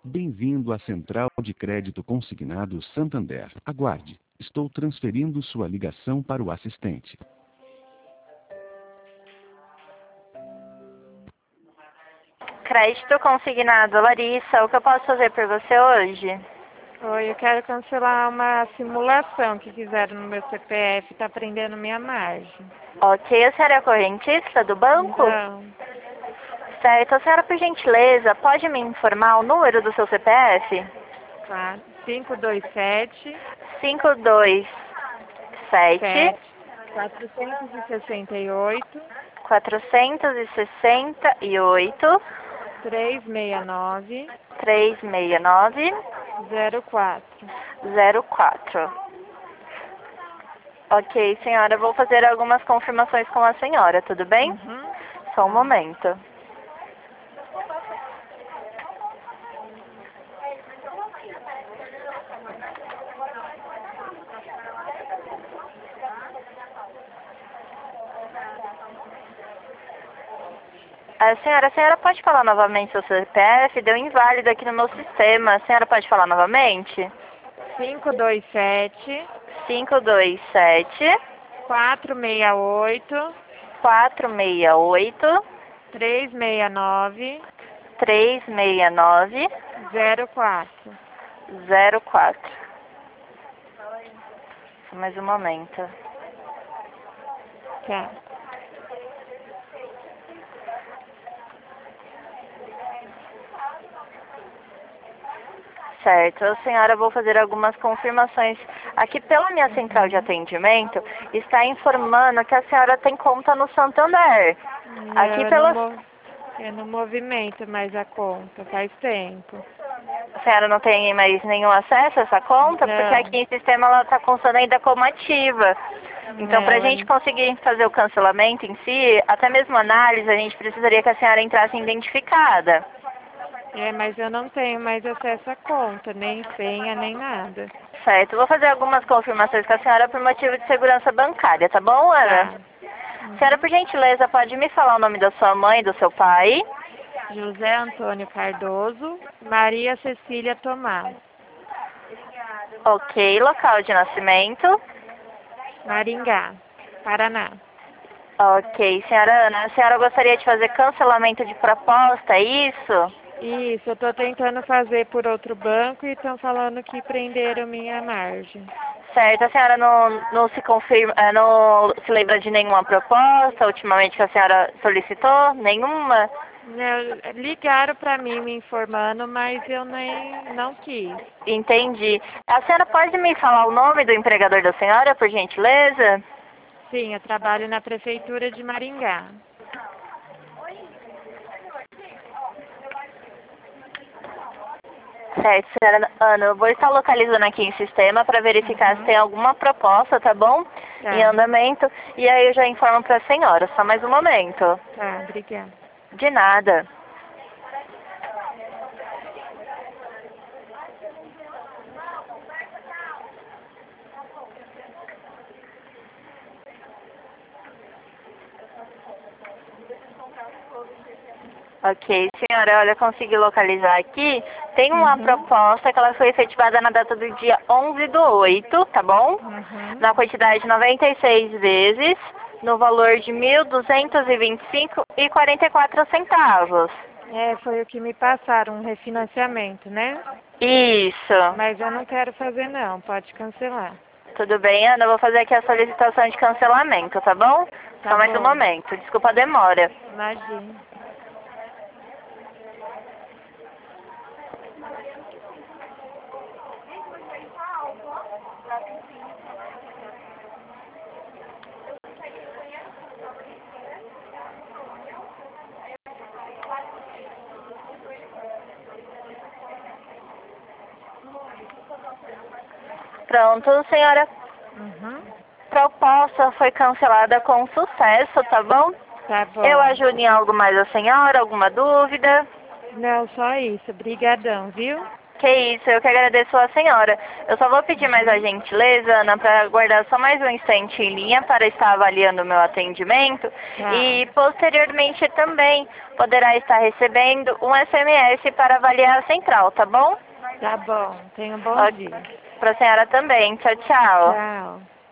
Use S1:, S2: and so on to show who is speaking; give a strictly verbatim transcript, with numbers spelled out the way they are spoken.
S1: Bem-vindo à Central de Crédito Consignado Santander. Aguarde. Estou transferindo sua ligação para o assistente.
S2: Crédito consignado, Larissa, o que eu posso fazer por você hoje?
S3: Oi, eu quero cancelar uma simulação que fizeram no meu C P F, tá prendendo minha margem.
S2: Ok, a senhora é correntista do banco?
S3: Não.
S2: Certo, a senhora, por gentileza, pode me informar o número do seu C P F?
S3: Claro. cinco dois sete,
S2: cinco dois sete,
S3: quatrocentos e sessenta e oito,
S2: quatrocentos e sessenta e oito,
S3: trezentos e sessenta e nove,
S2: trezentos e sessenta e nove,
S3: zero quatro.
S2: zero quatro. Ok, senhora, vou fazer algumas confirmações com a senhora, tudo bem?
S3: Uhum.
S2: Só um momento. A senhora, a senhora pode falar novamente o seu C P F? Deu inválido aqui no meu sistema. A senhora pode falar novamente?
S3: cinco dois sete,
S2: cinco dois sete,
S3: quatrocentos e sessenta e oito,
S2: quatrocentos e sessenta e oito,
S3: trezentos e sessenta e nove,
S2: trezentos e sessenta e nove,
S3: zero quatro.
S2: zero quatro. Só mais um momento.
S3: Tá.
S2: Certo, a senhora, vou fazer algumas confirmações. Aqui pela minha central de atendimento, está informando que a senhora tem conta no Santander. Aqui
S3: eu,
S2: pela...
S3: não mov... eu não movimento mais a conta, faz tempo.
S2: A senhora não tem mais nenhum acesso a essa conta?
S3: Não.
S2: Porque aqui em sistema ela está constando ainda como ativa. Então, para a
S3: Não,
S2: gente conseguir fazer o cancelamento em si, até mesmo análise, a gente precisaria que a senhora entrasse identificada.
S3: É, mas eu não tenho mais acesso à conta, nem senha, nem nada.
S2: Certo, vou fazer algumas confirmações com a senhora por motivo de segurança bancária, tá bom, Ana?
S3: Tá. Uhum.
S2: Senhora, por gentileza, pode me falar o nome da sua mãe e do seu pai?
S3: José Antônio Cardoso, Maria Cecília Tomás.
S2: Ok, local de nascimento?
S3: Maringá, Paraná.
S2: Ok, senhora Ana, a senhora gostaria de fazer cancelamento de proposta, é isso?
S3: Isso, eu tô tentando fazer por outro banco e estão falando que prenderam minha margem.
S2: Certo, a senhora não, não se confirma, eh, não se lembra de nenhuma proposta ultimamente que a senhora solicitou? Nenhuma?
S3: Não, ligaram para mim me informando, mas eu nem não quis.
S2: Entendi. A senhora pode me falar o nome do empregador da senhora, por gentileza?
S3: Sim, eu trabalho na prefeitura de Maringá.
S2: Certo, senhora Ana, eu vou estar localizando aqui em sistema para verificar
S3: Uhum.
S2: se tem alguma proposta, tá bom?
S3: Tá.
S2: Em andamento. E aí eu já informo para a senhora, só mais um momento.
S3: Tá, obrigada.
S2: De nada. Ok, senhora, olha, consegui localizar aqui. Tem uma
S3: Uhum.
S2: proposta que ela foi efetivada na data do dia onze do oito, tá bom?
S3: Uhum.
S2: Na quantidade de noventa e seis vezes, no valor de mil duzentos e vinte e cinco reais e quarenta e quatro centavos.
S3: É, foi o que me passaram, um refinanciamento, né?
S2: Isso.
S3: Mas eu não quero fazer não, pode cancelar.
S2: Tudo bem, Ana? Eu vou fazer aqui a solicitação de cancelamento, tá bom?
S3: Tá
S2: Só mais um
S3: bom.
S2: momento. Desculpa a demora.
S3: Imagina.
S2: Pronto, senhora.
S3: Uhum.
S2: Proposta foi cancelada com sucesso, tá bom?
S3: Tá bom.
S2: Eu ajudo em algo mais a senhora? Alguma dúvida?
S3: Não, só isso. Brigadão, viu?
S2: Que isso, eu que agradeço a senhora. Eu só vou pedir mais a gentileza, Ana, para aguardar só mais um instante em linha para estar avaliando o meu atendimento.
S3: Tá.
S2: E posteriormente também poderá estar recebendo um S M S para avaliar a central, tá bom?
S3: Tá bom. Tenha um bom
S2: Ó,
S3: dia.
S2: para a senhora também. Tchau, tchau.
S3: Tchau.